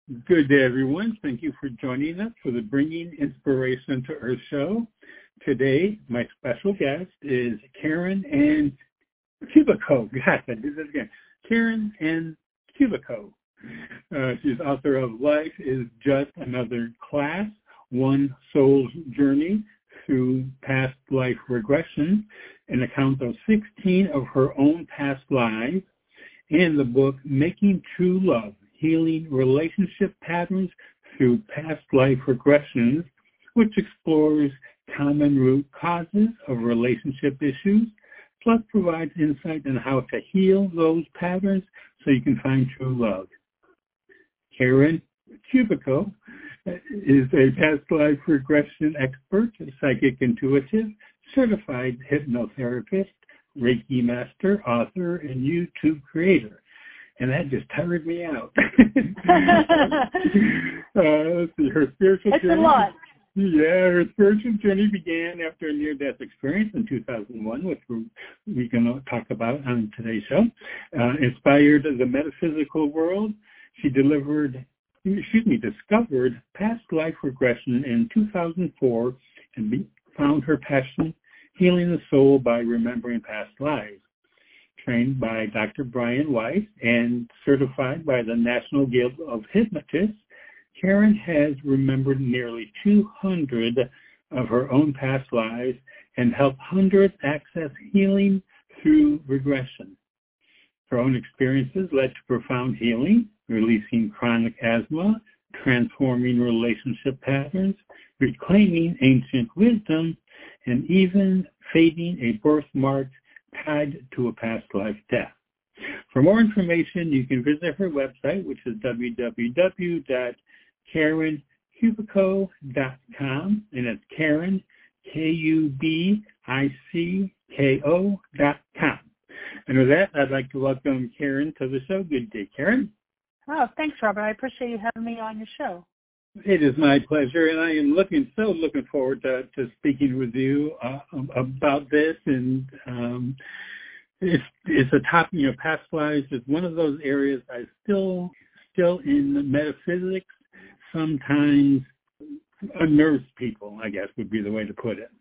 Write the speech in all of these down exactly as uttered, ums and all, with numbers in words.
Good day, everyone. Thank you for joining us for the Bringing Inspiration to Earth show. Today, my special guest is Karen Ann Kubico. Gosh, I did this again. Karen Ann Kubico. Uh, she's author of Life is Just Another Class, One Soul's Journey Through Past Life Regression, an account of sixteen of her own past lives, and the book Making True Love, Healing Relationship Patterns Through Past Life Regressions, which explores common root causes of relationship issues, plus provides insight on how to heal those patterns so you can find true love. Karen Kubico is a past life regression expert, psychic intuitive, certified hypnotherapist, Reiki master, author, and YouTube creator. And that just tired me out. uh, let's see, her spiritual it's journey. a lot. Yeah, her spiritual journey began after a near-death experience in two thousand one, which we're, we're going to talk about on today's show. Uh, inspired the metaphysical world, she delivered, excuse me, discovered past life regression in two thousand four and be, found her passion healing the soul by remembering past lives. Trained by Doctor Brian Weiss and certified by the National Guild of Hypnotists, Karen has remembered nearly two hundred of her own past lives and helped hundreds access healing through regression. Her own experiences led to profound healing, releasing chronic asthma, transforming relationship patterns, reclaiming ancient wisdom, and even fading a birthmark tied to a past life death. For more information, you can visit her website, which is w w w dot karen kubico dot com, and it's Karen, K U B I C K O dot com. And with that, I'd like to welcome Karen to the show. Good day, Karen. Oh, thanks, Robert. I appreciate you having me on your show. It is my pleasure, and I am looking so looking forward to, to speaking with you uh, about this. And um, it's it's a topic, you know, past lives is one of those areas I still still in metaphysics sometimes unnerves people, I guess would be the way to put it.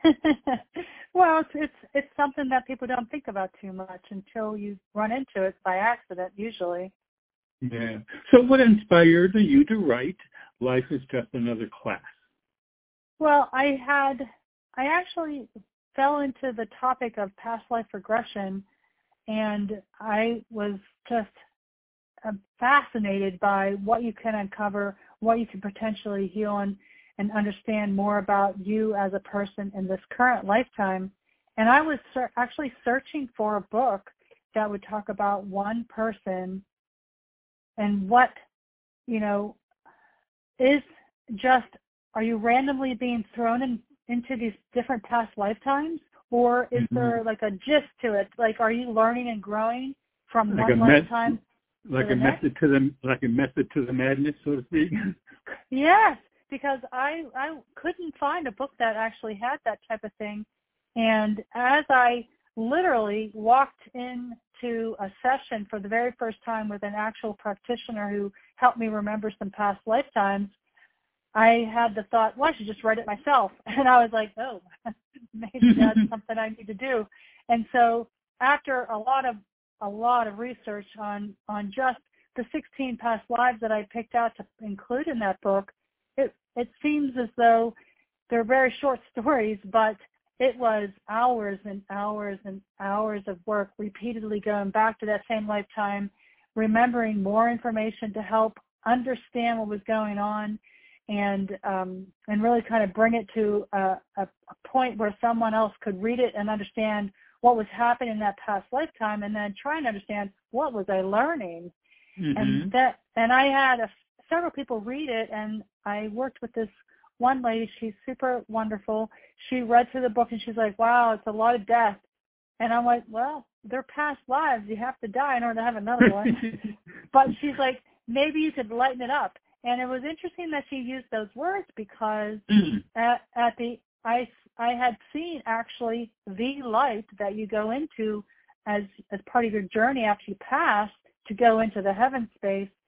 Well, it's, it's it's something that people don't think about too much until you run into it by accident, usually. Yeah. So what inspired you to write Life is Just Another Class? Well, I had, I actually fell into the topic of past life regression, and I was just uh, fascinated by what you can uncover, what you can potentially heal, and, and understand more about you as a person in this current lifetime. And I was ser- actually searching for a book that would talk about one person and what, you know, is just, are you randomly being thrown in, into these different past lifetimes? Or is mm-hmm. there like a gist to it? Like, are you learning and growing from like one lifetime me- Like a next? method to the, like a method to the madness, so to speak? Yes, because I, I couldn't find a book that actually had that type of thing. And as I literally walked into a session for the very first time with an actual practitioner who helped me remember some past lifetimes, I had the thought, well, I should just write it myself. And I was like, oh, maybe that's something I need to do. And so after a lot of a lot of research on, on just the sixteen past lives that I picked out to include in that book, it, it seems as though they're very short stories, but it was hours and hours and hours of work, repeatedly going back to that same lifetime, remembering more information to help understand what was going on, and um, and really kind of bring it to a, a, a point where someone else could read it and understand what was happening in that past lifetime, and then try and understand what was I learning. Mm-hmm. And that, and I had a, several people read it, and I worked with this one lady. She's super wonderful. She read through the book and she's like, wow, it's a lot of death. And I'm like, well, they're past lives. You have to die in order to have another one. But she's like, maybe you could lighten it up. And it was interesting that she used those words because mm-hmm. at, at the, I, I had seen actually the light that you go into as, as part of your journey after you pass to go into the heaven space.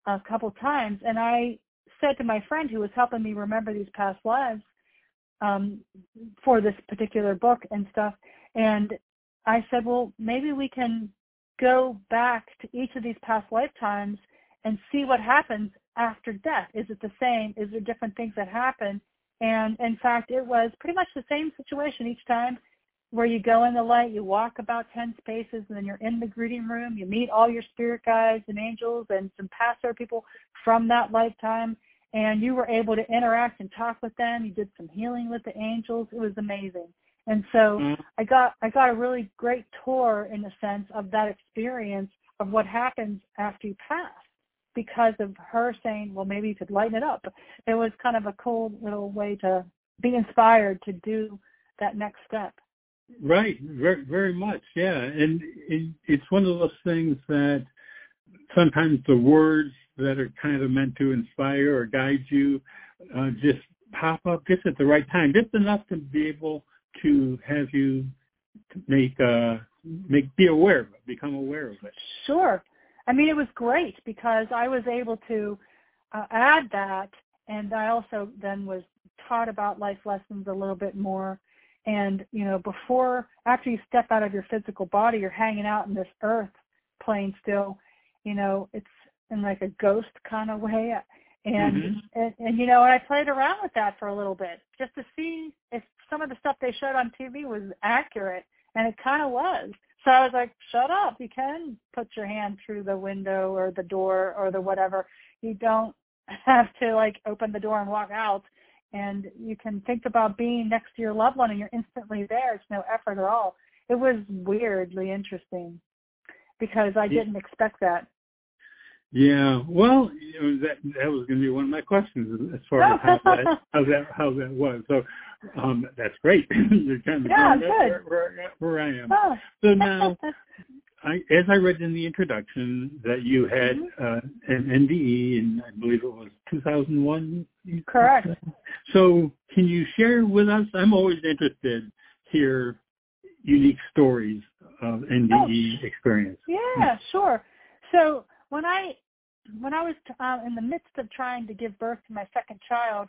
a couple times, and I said to my friend who was helping me remember these past lives um, for this particular book and stuff, and I said, well, maybe we can go back to each of these past lifetimes and see what happens after death. Is it the same? Is there different things that happen? And in fact, it was pretty much the same situation each time, where you go in the light, you walk about ten spaces, and then you're in the greeting room. You meet all your spirit guides and angels and some past life people from that lifetime, and you were able to interact and talk with them. You did some healing with the angels. It was amazing. And so mm-hmm. I got I got a really great tour, in the sense of that experience of what happens after you pass, because of her saying, well, maybe you could lighten it up. It was kind of a cool little way to be inspired to do that next step. Right, very, very much, yeah. And it, it's one of those things that sometimes the words that are kind of meant to inspire or guide you uh, just pop up just at the right time, just enough to be able to have you make uh, make be aware of it, become aware of it. Sure. I mean, it was great because I was able to uh, add that, and I also then was taught about life lessons a little bit more. And, you know, before, after you step out of your physical body, you're hanging out in this earth plane still, you know, it's in like a ghost kind of way. And, mm-hmm. and, and, you know, and I played around with that for a little bit just to see if some of the stuff they showed on T V was accurate. And it kind of was. So I was like, shut up. You can put your hand through the window or the door or the whatever. You don't have to, like, open the door and walk out. And you can think about being next to your loved one and you're instantly there. It's no effort at all. It was weirdly interesting because I didn't expect that. Yeah, well, you know, that that was going to be one of my questions as far as how that how that how that was. So um, that's great. You're kind of yeah, going good. Where, where, where I am. Oh. So now, I, as I read in the introduction, that you had mm-hmm. uh, an N D E, and I believe it was two thousand one. Correct. So can you share with us? I'm always interested to hear unique stories of N D E oh, experience. Yeah, sure. So when I when I was uh, in the midst of trying to give birth to my second child,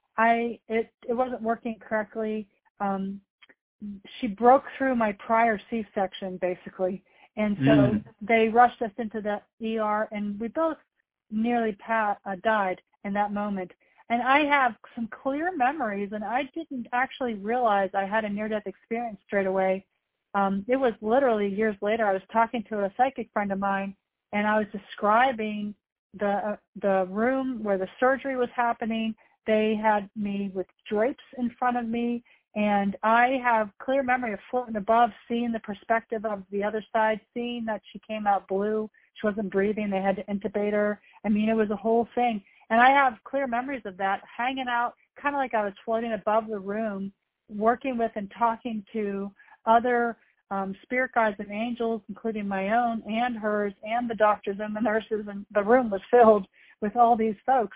I it it wasn't working correctly. Um, she broke through my prior C-section basically, and so mm. they rushed us into the E R, and we both nearly pa- uh, died in that moment. And I have some clear memories, and I didn't actually realize I had a near-death experience straight away. Um, it was literally years later. I was talking to a psychic friend of mine, and I was describing the uh, the room where the surgery was happening. They had me with drapes in front of me, and I have clear memory of floating above, seeing the perspective of the other side, seeing that she came out blue. She wasn't breathing. They had to intubate her. I mean, it was a whole thing. And I have clear memories of that, hanging out, kind of like I was floating above the room, working with and talking to other um, spirit guides and angels, including my own and hers and the doctors and the nurses. And the room was filled with all these folks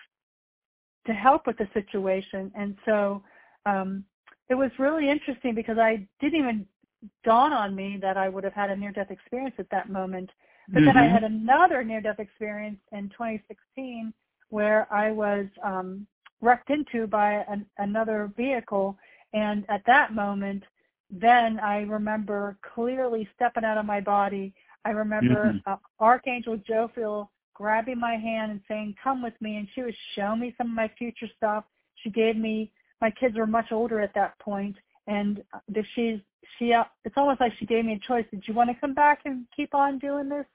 to help with the situation. And so um, it was really interesting because I didn't even dawn on me that I would have had a near-death experience at that moment. But mm-hmm. then I had another near-death experience in twenty sixteen where I was um, wrecked into by an, another vehicle. And at that moment, then I remember clearly stepping out of my body. I remember mm-hmm. uh, Archangel Jophiel grabbing my hand and saying, come with me. And she was showing me some of my future stuff. She gave me, my kids were much older at that point. And she's, she, uh, it's almost like she gave me a choice. Did you want to come back and keep on doing this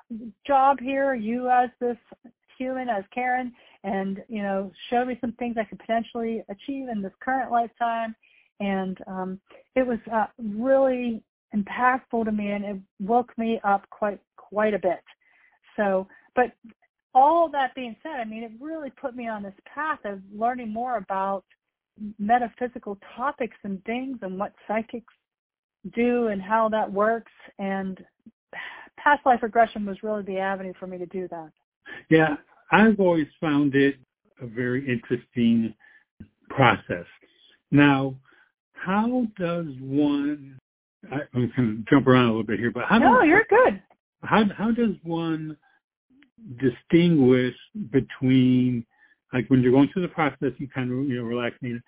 job here? You as this human, as Karen, and, you know, show me some things I could potentially achieve in this current lifetime. And um, it was uh, really impactful to me, and it woke me up quite, quite a bit. So, but all that being said, I mean, it really put me on this path of learning more about metaphysical topics and things and what psychics do and how that works. And past life regression was really the avenue for me to do that. Yeah, I've always found it a very interesting process. Now, how does one, I, I'm going to jump around a little bit here, but how No, does, you're good. How, how does one distinguish between, like when you're going through the process, you kind of, you know, relaxing,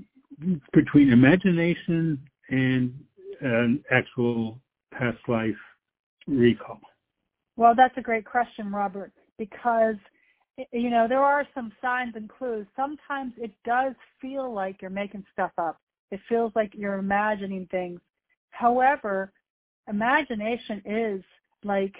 between imagination and an actual past life recall? Well, that's a great question, Robert, because, you know, there are some signs and clues. Sometimes it does feel like you're making stuff up. It feels like you're imagining things. However, imagination is like,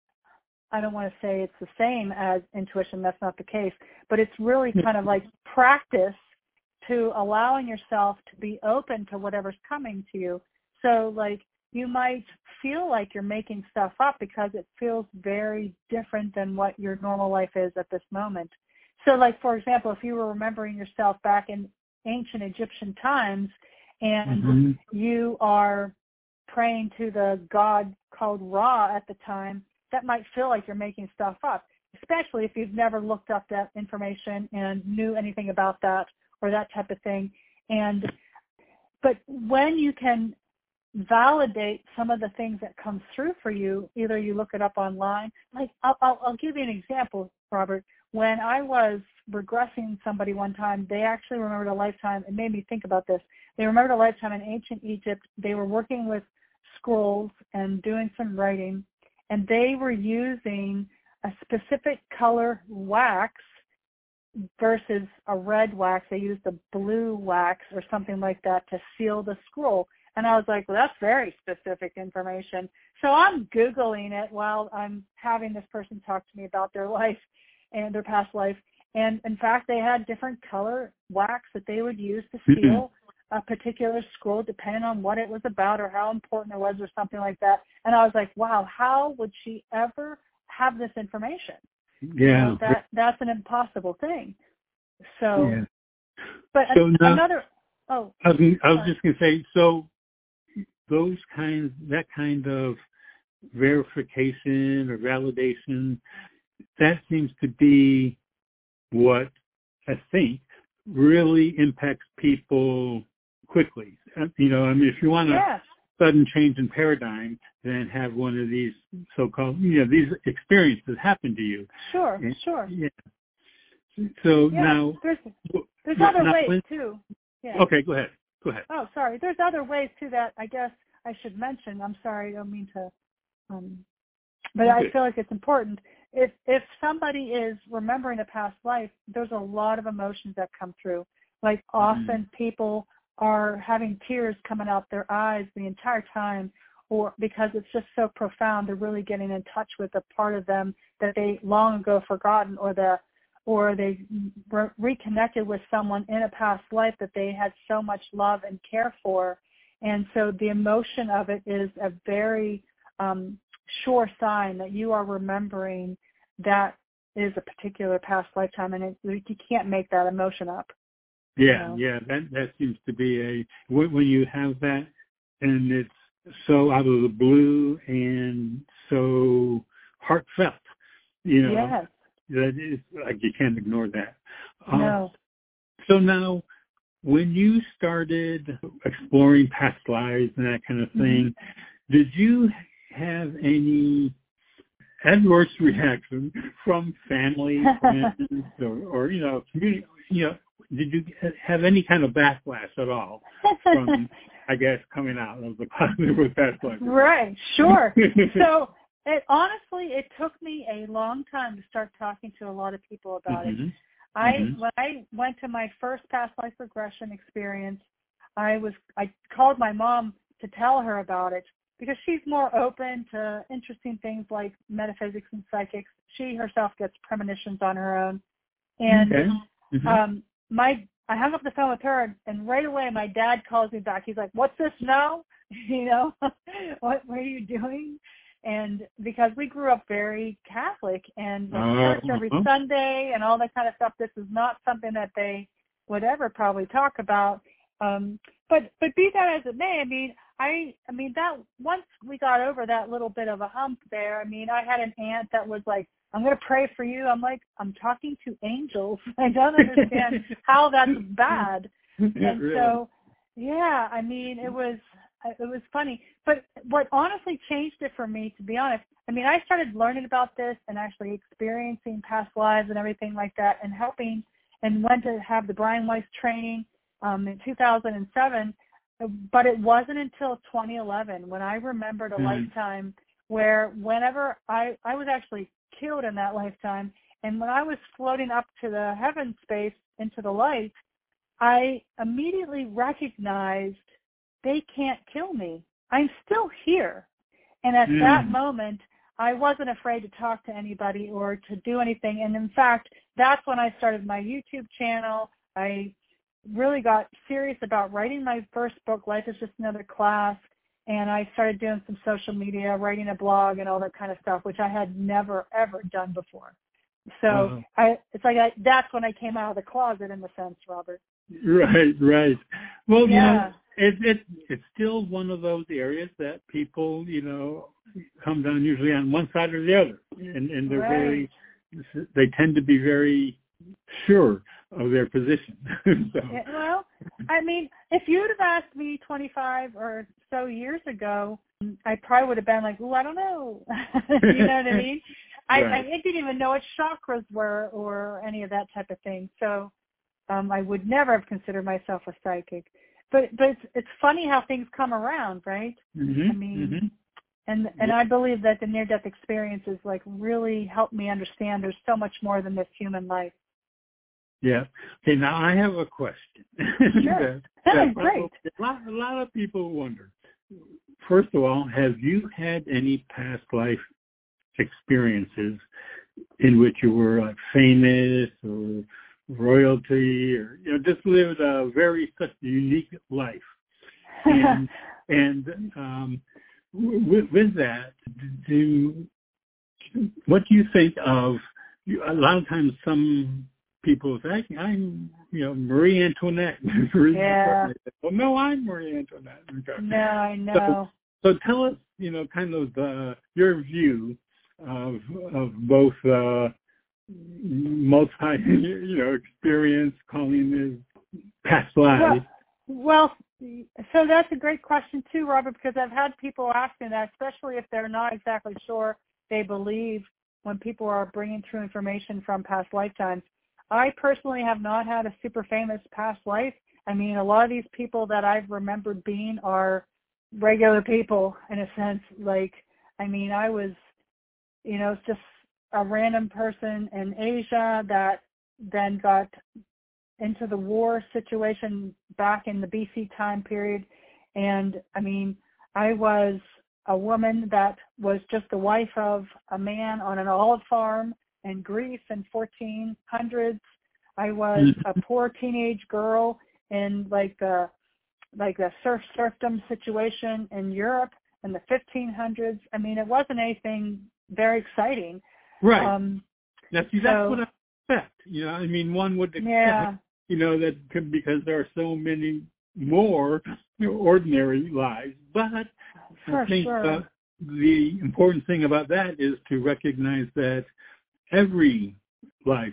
I don't want to say it's the same as intuition. That's not the case. But it's really kind of like practice to allowing yourself to be open to whatever's coming to you. So, like, you might feel like you're making stuff up because it feels very different than what your normal life is at this moment. So, like, for example, if you were remembering yourself back in ancient Egyptian times and mm-hmm. you are praying to the god called Ra at the time, that might feel like you're making stuff up, especially if you've never looked up that information and knew anything about that or that type of thing. And but when you can validate some of the things that come through for you, either you look it up online, like I'll, I'll, I'll give you an example, Robert. When I was regressing somebody one time, they actually remembered a lifetime. It made me think about this. They remembered a lifetime in ancient Egypt. They were working with scrolls and doing some writing, and they were using a specific color wax versus a red wax. They used a blue wax or something like that to seal the scroll. And I was like, well, that's very specific information. So I'm Googling it while I'm having this person talk to me about their life and their past life. And in fact, they had different color wax that they would use to seal a particular scroll depending on what it was about or how important it was or something like that. And I was like, wow, how would she ever have this information? Yeah. You know, that, that's an impossible thing. So, yeah. but so an, now, another, oh. I was, I was just going to say, so those kinds, that kind of verification or validation, that seems to be what I think really impacts people quickly. You know, I mean, if you want yes. a sudden change in paradigm, then have one of these so-called, you know, these experiences happen to you. Sure, and, sure. Yeah. So yeah, now, there's, there's not, other not ways when, too. Yeah. Okay, go ahead. Go ahead. Oh, sorry. There's other ways too that I guess I should mention. I'm sorry, I don't mean to, um, but okay. I feel like it's important. If if somebody is remembering a past life, there's a lot of emotions that come through. Like often mm-hmm. people are having tears coming out their eyes the entire time, or because it's just so profound, they're really getting in touch with a part of them that they long ago forgotten, or the or they re- reconnected with someone in a past life that they had so much love and care for. And so the emotion of it is a very um, sure sign that you are remembering that is a particular past lifetime, and it, you can't make that emotion up. Yeah, you know? yeah, that that seems to be a, when you have that and it's so out of the blue and so heartfelt, you know. Yes. That is, like, you can't ignore that. No. Uh, so now, when you started exploring past lives and that kind of thing, mm-hmm. did you have any adverse reaction from family, friends, or, or you know, community? You know, did you have any kind of backlash at all from, I guess, coming out of the closet with past lives? Right. Sure. So. It, honestly, it took me a long time to start talking to a lot of people about mm-hmm. it. I mm-hmm. when I went to my first past life regression experience, I was I called my mom to tell her about it because she's more open to interesting things like metaphysics and psychics. She herself gets premonitions on her own, and okay. mm-hmm. um, my I hung up the phone with her, and right away my dad calls me back. He's like, "What's this now? You know, what what are you doing?" And because we grew up very Catholic and went to church every uh-huh. Sunday and all that kind of stuff, this is not something that they would ever probably talk about. Um, but but be that as it may, I mean, I I mean that once we got over that little bit of a hump there, I mean, I had an aunt that was like, "I'm going to pray for you." I'm like, I'm talking to angels. I don't understand how that's bad. Yeah, and really. so, yeah, I mean, it was. I, it was funny. But what honestly changed it for me, to be honest, I mean, I started learning about this and actually experiencing past lives and everything like that, and helping, and went to have the Brian Weiss training um, in two thousand seven. But it wasn't until twenty eleven when I remembered a mm. lifetime where whenever I, I was actually killed in that lifetime, and when I was floating up to the heaven space into the light, I immediately recognized they can't kill me. I'm still here. And at mm. that moment, I wasn't afraid to talk to anybody or to do anything. And in fact, that's when I started my YouTube channel. I really got serious about writing my first book, Life is Just Another Class. And I started doing some social media, writing a blog and all that kind of stuff, which I had never, ever done before. So uh-huh. I, it's like I, that's when I came out of the closet, in a sense, Robert. Right, right. Well, yeah. you know, it, it, it's still one of those areas that people, you know, come down usually on one side or the other. And, and they're right. very, they tend to be very sure of their position. so. yeah, well, I mean, if you'd have asked me twenty-five or so years ago, I probably would have been like, oh, I don't know. You know what I mean? I, right. I didn't even know what chakras were or any of that type of thing. So um, I would never have considered myself a psychic. But but it's, it's funny how things come around, right? Mm-hmm. I mean, mm-hmm. and and yeah. I believe that the near-death experiences like really helped me understand there's so much more than this human life. Yeah. Okay, now I have a question. Sure. that, that Great. A lot, a lot of people wonder. First of all, have you had any past life experiences in which you were like famous or royalty, or you know, just lived a very such a unique life? And and um, with, with that, do what do you think of? A lot of times, some people say, I'm, you know, Marie Antoinette. Yeah. Well, no, I'm Marie Antoinette. No, I know. So, so tell us, you know, kind of the, your view of of both uh, multi, you know, experience, calling this past lives. Well, well, so that's a great question too, Robert, because I've had people asking that, especially if they're not exactly sure they believe when people are bringing through information from past lifetimes. I personally have not had a super famous past life. I mean, a lot of these people that I've remembered being are regular people in a sense. Like, I mean, I was, you know, just a random person in Asia that then got into the war situation back in the B C time period. And I mean, I was a woman that was just the wife of a man on an olive farm in Greece in fourteen hundreds. I was a poor teenage girl in like the like the surf serfdom situation in Europe in the fifteen hundreds. I mean, it wasn't anything very exciting. Right. Um, now, see, that's so, what I expect. You know, I mean, one would expect, yeah. you know, that could, because there are so many more you know, ordinary lives. But For I think sure. uh, the important thing about that is to recognize that every life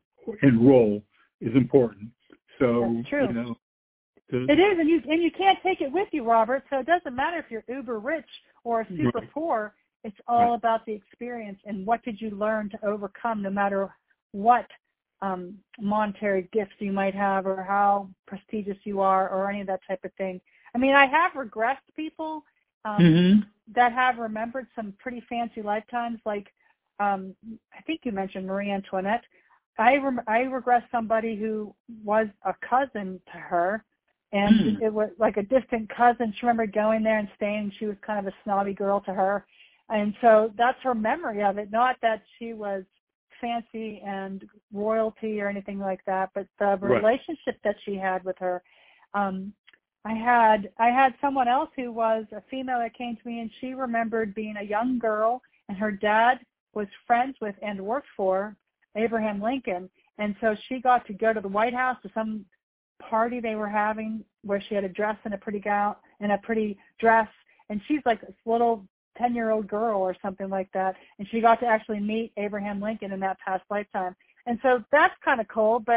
and role is important. So, That's true. you know. To, it is, and you and you can't take it with you, Robert. So it doesn't matter if you're uber rich or super right. poor. It's all right. about the experience and what did you learn to overcome, no matter what um, monetary gifts you might have or how prestigious you are or any of that type of thing. I mean, I have regressed people um, mm-hmm. that have remembered some pretty fancy lifetimes, like um, I think you mentioned Marie Antoinette. I rem- I regressed somebody who was a cousin to her, and mm. it was like a distant cousin. She remembered going there and staying. She was kind of a snobby girl to her. And so that's her memory of it, not that she was fancy and royalty or anything like that, but the right. relationship that she had with her. Um, I had I had someone else who was a female that came to me, and she remembered being a young girl, and her dad was friends with and worked for Abraham Lincoln. And so she got to go to the White House to some party they were having where she had a dress and a pretty gown and a pretty dress. And she's like this little ten-year-old girl or something like that. And she got to actually meet Abraham Lincoln in that past lifetime. And so that's kind of cool. But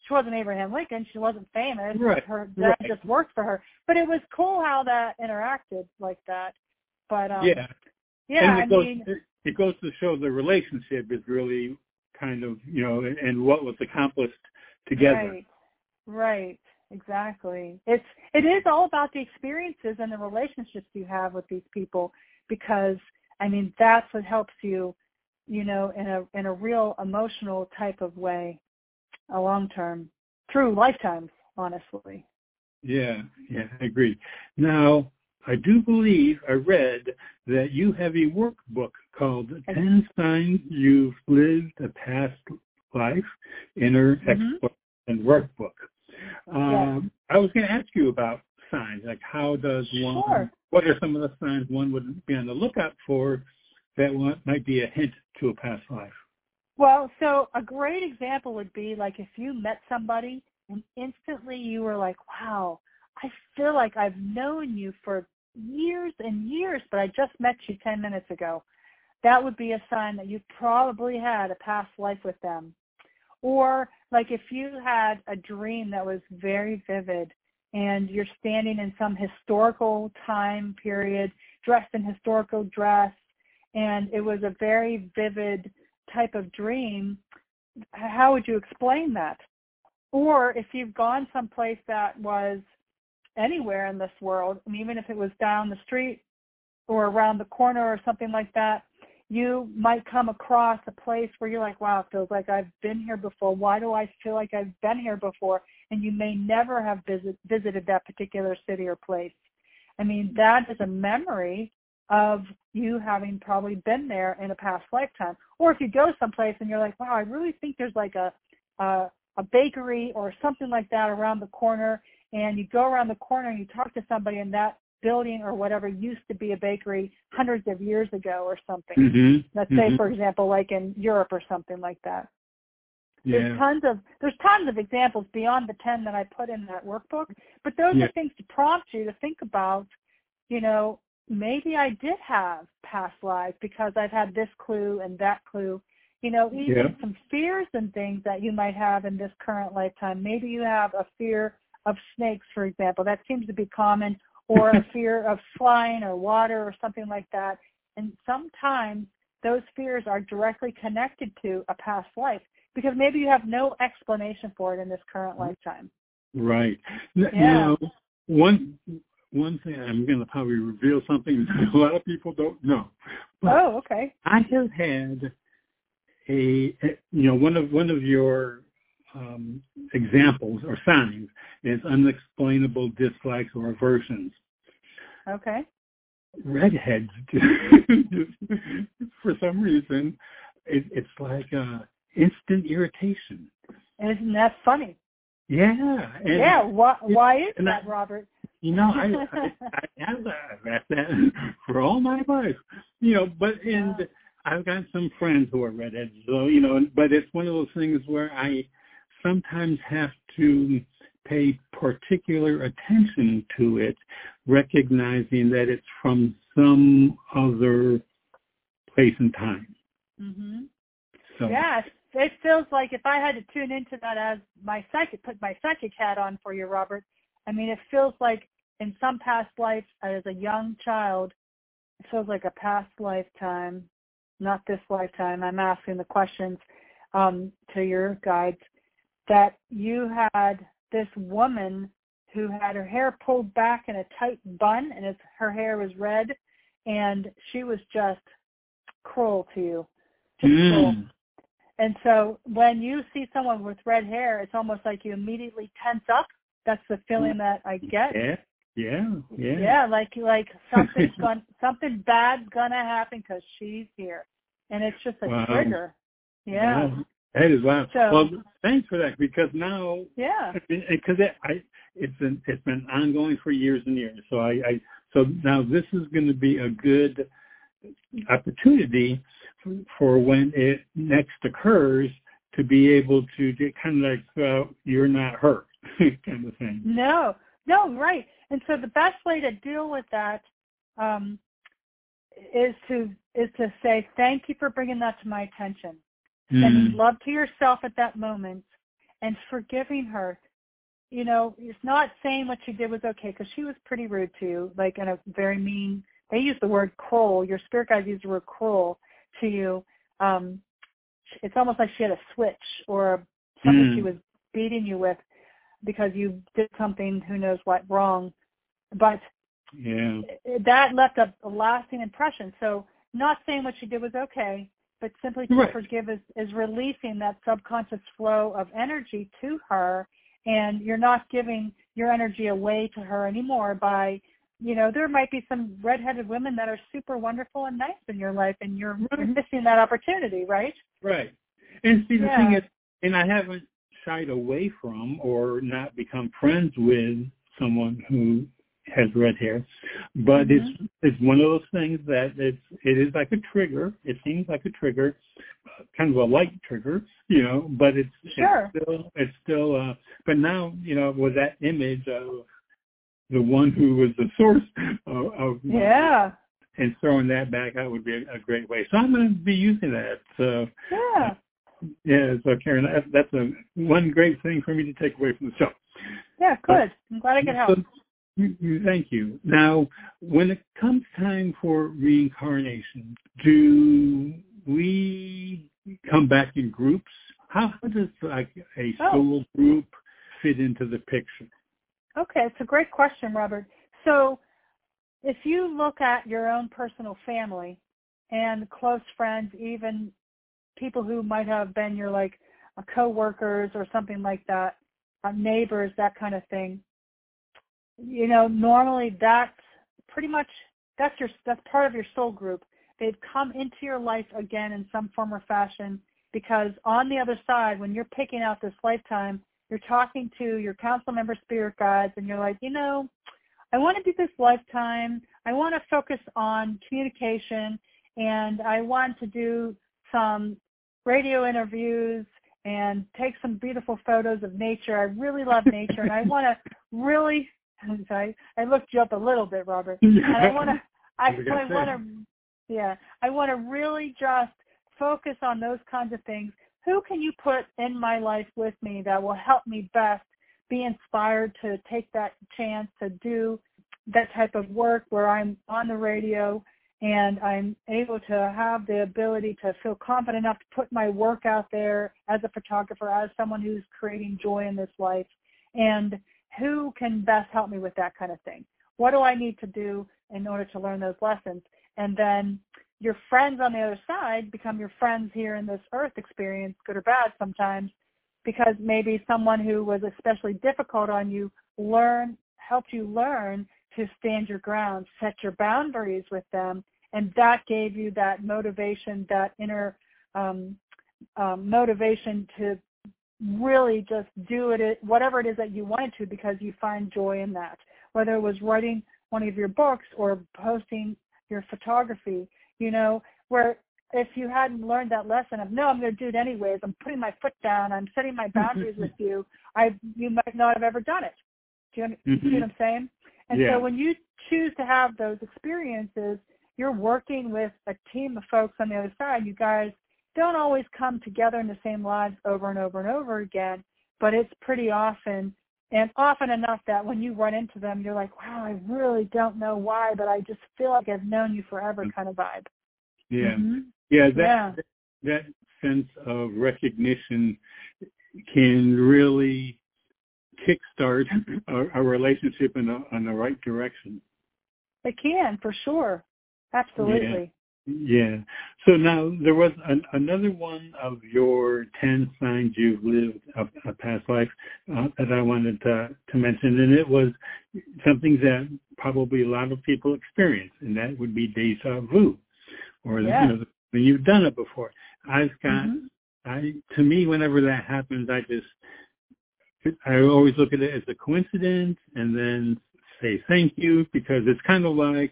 she wasn't Abraham Lincoln. She wasn't famous. Right. Her that right. just worked for her. But it was cool how that interacted like that. But um, yeah, yeah, and it I goes mean, it goes to show the relationship is really kind of, you know, and, and what was accomplished together. Right. Right. Exactly. It's it is all about the experiences and the relationships you have with these people, because I mean that's what helps you, you know, in a in a real emotional type of way, a long term, through lifetimes, honestly. Yeah, yeah, I agree. Now, I do believe I read that you have a workbook called ten Signs You've Lived a Past Life, Inner Mm-hmm. Exploration Workbook. Um, Yes. I was going to ask you about signs, like how does one, Sure. what are some of the signs one would be on the lookout for that one might be a hint to a past life? Well, so a great example would be like if you met somebody and instantly you were like, wow, I feel like I've known you for years and years, but I just met you ten minutes ago. That would be a sign that you probably had a past life with them. Or like if you had a dream that was very vivid and you're standing in some historical time period, dressed in historical dress, and it was a very vivid type of dream, how would you explain that? Or if you've gone someplace that was anywhere in this world, and even if it was down the street or around the corner or something like that, you might come across a place where you're like, wow, it feels like I've been here before. Why do I feel like I've been here before? And you may never have visit, visited that particular city or place. I mean, that is a memory of you having probably been there in a past lifetime. Or if you go someplace and you're like, wow, I really think there's like a, a, a bakery or something like that around the corner, and you go around the corner and you talk to somebody in that building or whatever used to be a bakery hundreds of years ago or something. Mm-hmm. Let's mm-hmm. say, for example, like in Europe or something like that. Yeah. There's tons of there's tons of examples beyond the ten that I put in that workbook, but those yeah. are things to prompt you to think about, you know, maybe I did have past lives because I've had this clue and that clue. You know, even yeah. some fears and things that you might have in this current lifetime. Maybe you have a fear of snakes, for example. That seems to be common. Or a fear of flying or water or something like that. And sometimes those fears are directly connected to a past life because maybe you have no explanation for it in this current lifetime. Right. Yeah. Now, one one thing, I'm going to probably reveal something that a lot of people don't know. But oh, okay. I have had a, a, you know, one of one of your um, examples or signs is unexplainable dislikes or aversions. Okay. Redheads, for some reason, it, it's like uh, instant irritation. Isn't that funny? Yeah. And yeah. Why, why is and that, I, Robert? You know, I, I, I have that, I've had that for all my life. You know, but and Wow. I've got some friends who are redheads, so you know, but it's one of those things where I sometimes have to pay particular attention to it, recognizing that it's from some other place and time. Mm-hmm. So, yeah, it feels like if I had to tune into that as my psychic, put my psychic hat on for you, Robert, I mean, it feels like in some past life as a young child, it feels like a past lifetime, not this lifetime. I'm asking the questions um, to your guides, that you had this woman who had her hair pulled back in a tight bun, and it's, her hair was red, and she was just cruel to you. Just mm. cruel. And so when you see someone with red hair, it's almost like you immediately tense up. That's the feeling that I get. Yeah, yeah, yeah. Yeah, like like something's going, something bad's gonna happen because she's here, and it's just a wow. trigger. Yeah. Wow. That is wow. So, well, thanks for that, because now, yeah, because it, I, it's been it's been ongoing for years and years. So I, I so now this is going to be a good opportunity for, for when it next occurs to be able to get kind of like uh, you're not her kind of thing. No, no, right. And so the best way to deal with that um, is to is to say, thank you for bringing that to my attention. Mm. Sending love to yourself at that moment, and forgiving her. You know, it's not saying what she did was okay, because she was pretty rude to you, like in a very mean, they use the word cruel. Your spirit guides use the word cruel to you. Um, it's almost like she had a switch or something mm. she was beating you with because you did something, who knows what, wrong. But yeah. that left a, a lasting impression. So not saying what she did was okay, but simply to right. forgive is, is releasing that subconscious flow of energy to her, and you're not giving your energy away to her anymore by, you know, there might be some redheaded women that are super wonderful and nice in your life, and you're, right. you're missing that opportunity, right? Right. And see, the yeah. thing is, and I haven't shied away from or not become friends with someone who has red hair, but mm-hmm. it's it's one of those things that it's it is like a trigger. It seems like a trigger, kind of a light trigger, you know. But it's, sure. it's still it's still. Uh, but now, you know, with that image of the one who was the source of, of yeah, and throwing that back out would be a, a great way. So I'm going to be using that. So yeah, uh, yeah. So Karen, that, that's a one great thing for me to take away from the show. Yeah, good. I'm glad I could help. So, thank you. Now, when it comes time for reincarnation, do we come back in groups? How does like a soul oh. group fit into the picture? Okay, it's a great question, Robert. So if you look at your own personal family and close friends, even people who might have been your like co-workers or something like that, uh, neighbors, that kind of thing, you know, normally that's pretty much, that's your, that's part of your soul group. They've come into your life again in some form or fashion, because on the other side, when you're picking out this lifetime, you're talking to your council member spirit guides, and you're like, you know, I want to do this lifetime. I want to focus on communication, and I want to do some radio interviews and take some beautiful photos of nature. I really love nature, and I want to really, I, I looked you up a little bit, Robert, and I want to, I, I want to, yeah, I want to really just focus on those kinds of things. Who can you put in my life with me that will help me best be inspired to take that chance to do that type of work where I'm on the radio and I'm able to have the ability to feel confident enough to put my work out there as a photographer, as someone who's creating joy in this life, and who can best help me with that kind of thing? What do I need to do in order to learn those lessons? And then your friends on the other side become your friends here in this earth experience, good or bad sometimes, because maybe someone who was especially difficult on you learn, helped you learn to stand your ground, set your boundaries with them, and that gave you that motivation, that inner um, um, motivation to really just do it, whatever it is that you wanted to, because you find joy in that. Whether it was writing one of your books or posting your photography, you know, where if you hadn't learned that lesson of, no, I'm going to do it anyways, I'm putting my foot down, I'm setting my boundaries with you, I you might not have ever done it. Do you, mm-hmm. see what I'm saying? And yeah. so when you choose to have those experiences, you're working with a team of folks on the other side. You guys don't always come together in the same lives over and over and over again, but it's pretty often, and often enough that when you run into them, you're like, wow, I really don't know why, but I just feel like I've known you forever kind of vibe. Yeah. Mm-hmm. Yeah, that, yeah. that that sense of recognition can really kickstart a, a relationship in, a, in the right direction. It can, for sure. Absolutely. Yeah. yeah. So now there was an, another one of your ten signs you've lived a, a past life uh, that I wanted to, to mention, and it was something that probably a lot of people experience, and that would be deja vu, or yeah. you know, when you've done it before. I've got, mm-hmm. I to me, whenever that happens, I just, I always look at it as a coincidence, and then say thank you, because it's kind of like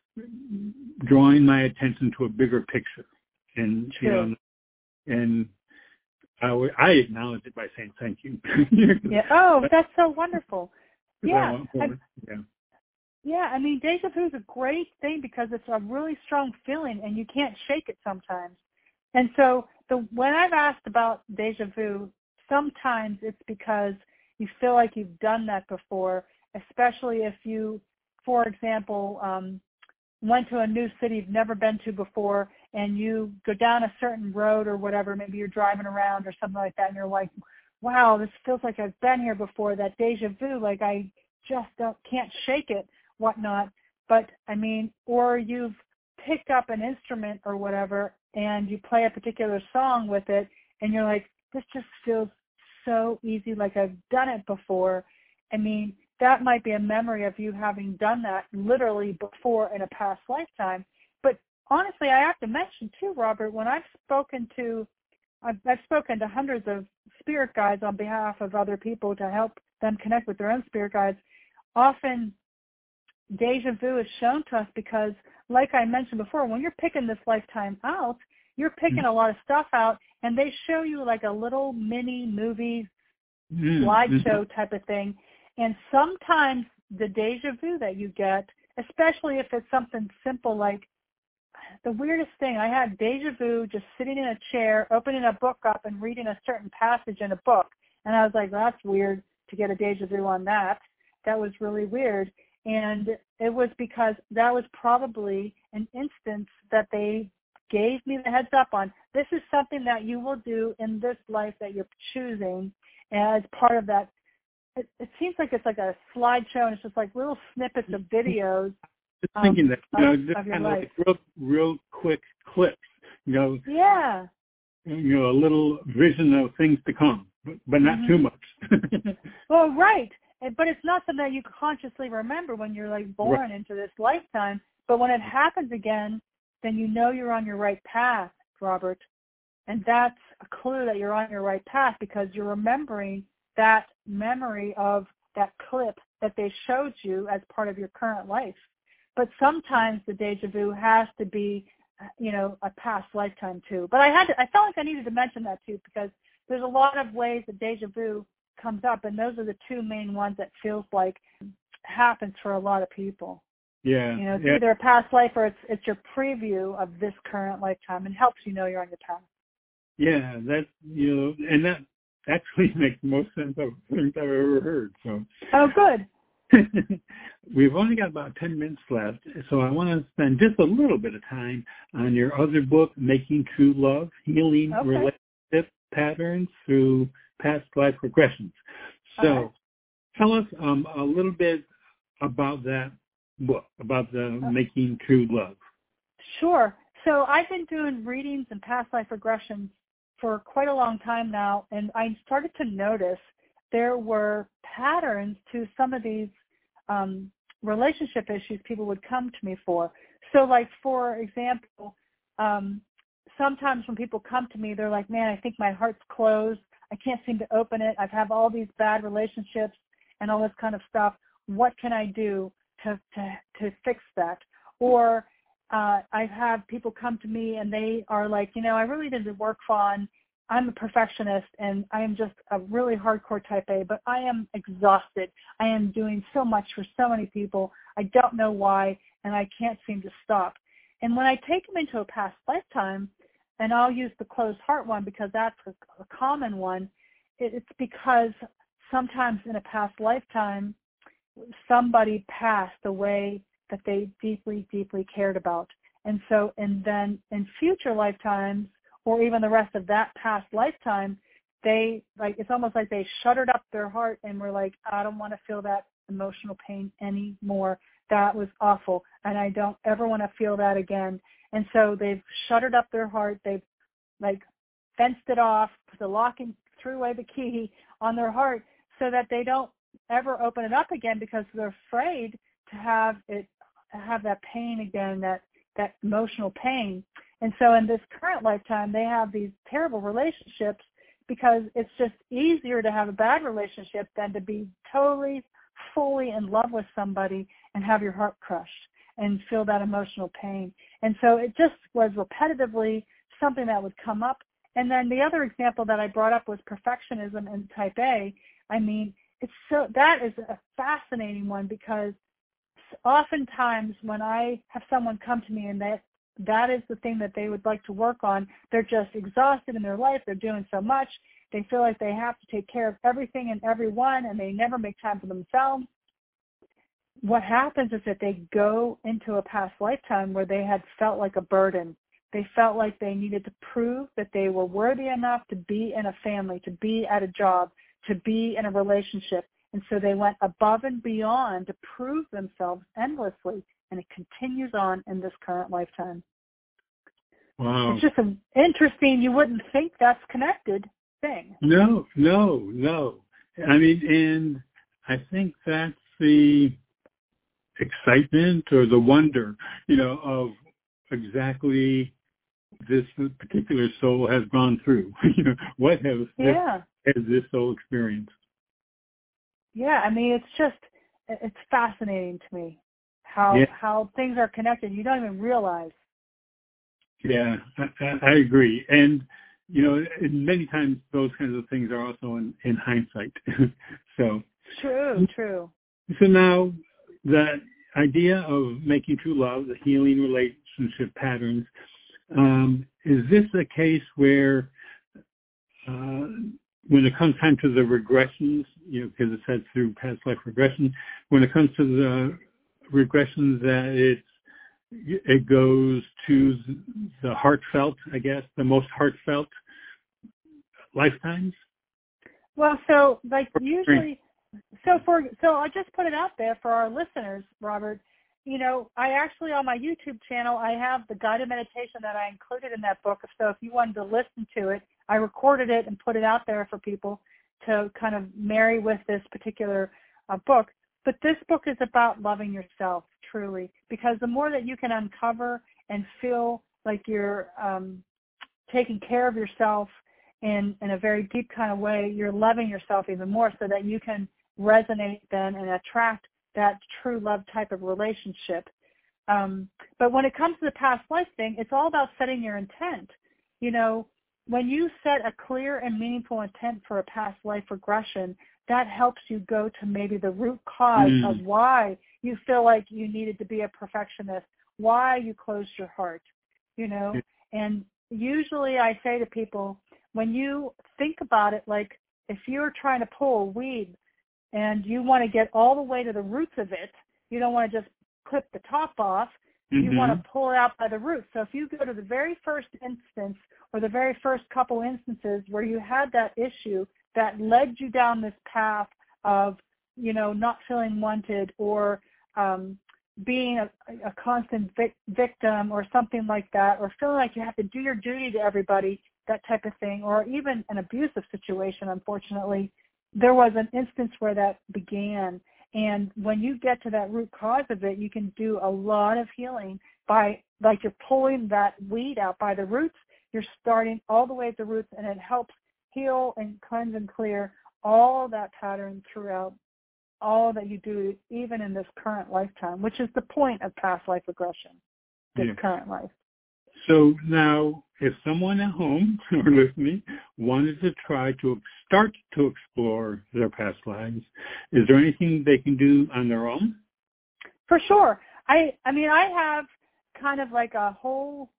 drawing my attention to a bigger picture, and True. you know, and I, w- I acknowledge it by saying thank you. yeah. Oh, that's so wonderful. Yeah. I, yeah. Yeah. I mean, deja vu is a great thing because it's a really strong feeling, and you can't shake it sometimes. And so, the when I've asked about deja vu sometimes it's because you feel like you've done that before, especially if you, for example, um, went to a new city you've never been to before, and you go down a certain road or whatever, maybe you're driving around or something like that, and you're like, wow, this feels like I've been here before, that deja vu, like I just don't, can't shake it, whatnot. But, I mean, or you've picked up an instrument or whatever, and you play a particular song with it, and you're like, this just feels so easy, like I've done it before. I mean, that might be a memory of you having done that literally before in a past lifetime. But honestly, I have to mention too, Robert, when I've spoken to, I've, I've spoken to hundreds of spirit guides on behalf of other people to help them connect with their own spirit guides, often deja vu is shown to us because, like I mentioned before, when you're picking this lifetime out, you're picking a lot of stuff out, and they show you like a little mini movie mm-hmm. slideshow type of thing. And sometimes the deja vu that you get, especially if it's something simple like, the weirdest thing, I had deja vu just sitting in a chair, opening a book up and reading a certain passage in a book. And I was like, well, that's weird to get a deja vu on that. That was really weird. And it was because that was probably an instance that they gave me the heads up on. This is something that you will do in this life that you're choosing as part of that. It, it seems like it's like a slideshow, and it's just like little snippets of videos. Just thinking um, that, you know, of, just of your kind of life. like real, real quick clips, you know. Yeah. You know, a little vision of things to come, but, but not mm-hmm. too much. Well, right. But it's not something that you consciously remember when you're like born right. into this lifetime. But when it happens again, then you know you're on your right path, Robert. And that's a clue that you're on your right path because you're remembering that memory of that clip that they showed you as part of your current life. But sometimes the deja vu has to be, you know, a past lifetime too. But I had to, I felt like I needed to mention that too because there's a lot of ways that deja vu comes up, and those are the two main ones that feels like happens for a lot of people. Yeah. You know, it's yeah. either a past life or it's it's your preview of this current lifetime and helps you know you're on your path. Yeah, that's, you know, and that actually makes most sense of things I've ever heard. So. Oh, good. We've only got about ten minutes left, so I want to spend just a little bit of time on your other book, Making True Love, Healing okay. Relationship Patterns Through Past Life Regressions. So okay. tell us um, a little bit about that book, about the uh, Making True Love. Sure. So I've been doing readings and past life regressions for quite a long time now, and I started to notice there were patterns to some of these um, relationship issues people would come to me for. So like, for example, um, sometimes when people come to me, they're like, man, I think my heart's closed. I can't seem to open it. I've had all these bad relationships and all this kind of stuff. What can I do to, to, to fix that? Or uh, I've had people come to me and they are like, you know, I really need to work on, I'm a perfectionist and I am just a really hardcore type A, but I am exhausted. I am doing so much for so many people. I don't know why, and I can't seem to stop. And when I take them into a past lifetime, and I'll use the closed heart one because that's a, a common one, it, it's because sometimes in a past lifetime, somebody passed away that they deeply, deeply cared about. And so, and then in future lifetimes, or even the rest of that past lifetime, they, like, it's almost like they shuttered up their heart and were like, I don't want to feel that emotional pain anymore. That was awful, and I don't ever want to feel that again. And so they've shuttered up their heart. They've, like, fenced it off, put the lock and threw away the key on their heart so that they don't ever open it up again because they're afraid to have it, to have that pain again, that, that emotional pain. And so in this current lifetime, they have these terrible relationships because it's just easier to have a bad relationship than to be totally, fully in love with somebody and have your heart crushed and feel that emotional pain. And so it just was repetitively something that would come up. And then the other example that I brought up was perfectionism and type A. I mean, it's so, that is a fascinating one because oftentimes when I have someone come to me and that that is the thing that they would like to work on, they're just exhausted in their life, they're doing so much, They feel like they have to take care of everything and everyone, and they never make time for themselves. What happens is that they go into a past lifetime where they had felt like a burden. They felt like they needed to prove that they were worthy enough to be in a family, to be at a job, to be in a relationship. And so they went above and beyond to prove themselves endlessly, and it continues on in this current lifetime. Wow. It's just an interesting, you wouldn't think that's connected thing. No, no, no. I mean, and I think that's the excitement or the wonder, you know, of exactly this particular soul has gone through. You know, what has, yeah. has this soul experienced? Yeah, I mean, it's just, it's fascinating to me how yeah. how things are connected. You don't even realize. Yeah, I, I agree. And, you know, many times those kinds of things are also in, in hindsight. so True, true. So now the idea of making true love, the healing relationship patterns, um, is this a case where uh, when it comes time to the regressions, you know, because it said through past life regression, when it comes to the regressions that it's, it goes to the heartfelt, I guess, the most heartfelt lifetimes? Well, so like usually, so for, so I just put it out there for our listeners, Robert. You know, I actually on my YouTube channel, I have the guided meditation that I included in that book. So if you wanted to listen to it, I recorded it and put it out there for people to kind of marry with this particular uh, book. But this book is about loving yourself, truly, because the more that you can uncover and feel like you're um, taking care of yourself in, in a very deep kind of way, you're loving yourself even more so that you can resonate then and attract that true love type of relationship. Um, but when it comes to the past life thing, it's all about setting your intent. You know, when you set a clear and meaningful intent for a past life regression, that helps you go to maybe the root cause mm. of why you feel like you needed to be a perfectionist, why you closed your heart, you know. And usually I say to people, when you think about it, like if you're trying to pull a weed and you want to get all the way to the roots of it, you don't want to just clip the top off, mm-hmm. you want to pull it out by the roots. So if you go to the very first instance or the very first couple instances where you had that issue that led you down this path of, you know, not feeling wanted or um, being a, a constant vic- victim or something like that, or feeling like you have to do your duty to everybody, that type of thing, or even an abusive situation, unfortunately, there was an instance where that began. And when you get to that root cause of it, you can do a lot of healing by, like you're pulling that weed out by the roots, you're starting all the way at the roots, and it helps heal and cleanse and clear all that pattern throughout all that you do, even in this current lifetime, which is the point of past life regression, this yeah. current life. So now, if someone at home or listening wanted to try to start to explore their past lives, is there anything they can do on their own? For sure. I, I mean, I have kind of like a whole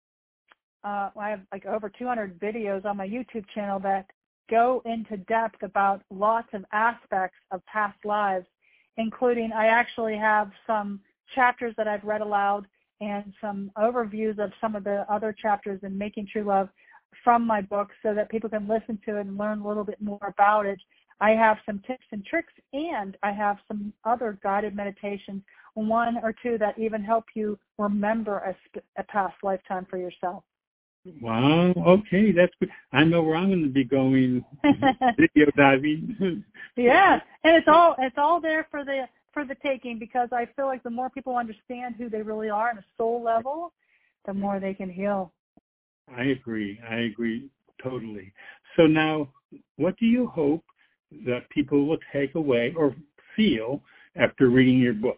Uh, I have like over two hundred videos on my YouTube channel that go into depth about lots of aspects of past lives, including I actually have some chapters that I've read aloud and some overviews of some of the other chapters in Making True Love from my book so that people can listen to it and learn a little bit more about it. I have some tips and tricks, and I have some other guided meditations, one or two that even help you remember a, sp- a past lifetime for yourself. Wow. Okay, that's good. I know where I'm going to be going video diving. Yeah, and it's all it's all there for the for the taking, because I feel like the more people understand who they really are on a soul level, the more they can heal. I agree. I agree totally. So now, what do you hope that people will take away or feel after reading your book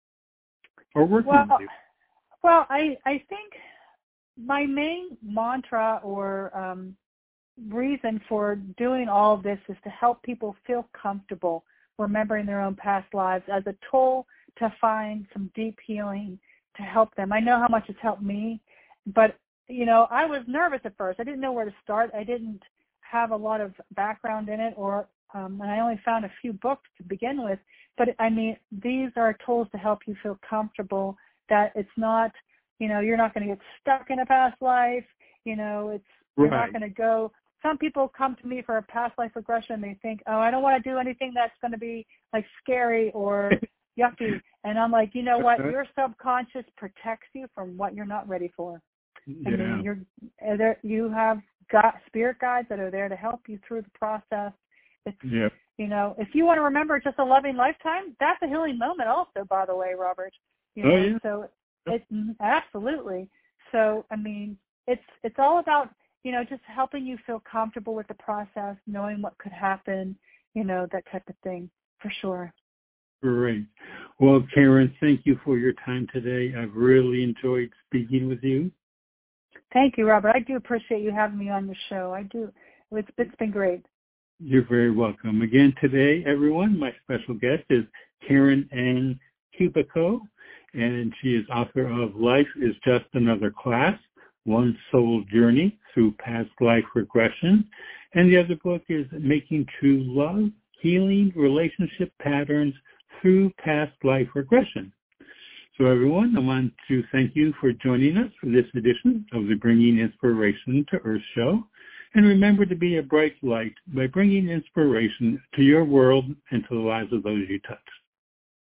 or working well, with you? Well, I I think my main mantra or um, reason for doing all of this is to help people feel comfortable remembering their own past lives as a tool to find some deep healing to help them. I know how much it's helped me, but, you know, I was nervous at first. I didn't know where to start. I didn't have a lot of background in it, or um, and I only found a few books to begin with. But I mean, these are tools to help you feel comfortable that it's not, you know, you're not going to get stuck in a past life. You know, it's you're Right. not going to go. Some people come to me for a past life regression and they think, oh, I don't want to do anything that's going to be like scary or yucky. And I'm like, you know what? Your subconscious protects you from what you're not ready for. Yeah. I mean, you're there. You have got spirit guides that are there to help you through the process. It's, yeah. you know, if you want to remember just a loving lifetime, that's a healing moment also, by the way, Robert. You know, oh, yeah. so it's absolutely. So, I mean, it's, it's all about, you know, just helping you feel comfortable with the process, knowing what could happen, you know, that type of thing, for sure. Great. Well, Karen, thank you for your time today. I've really enjoyed speaking with you. Thank you, Robert. I do appreciate you having me on the show. I do. It's, it's been great. You're very welcome. Again, today, everyone, my special guest is Karen Ann Cubico, and she is author of Life is Just Another Class, One Soul Journey Through Past Life Regression. And the other book is Making True Love, Healing Relationship Patterns Through Past Life Regression. So everyone, I want to thank you for joining us for this edition of the Bringing Inspiration to Earth show. And remember to be a bright light by bringing inspiration to your world and to the lives of those you touch.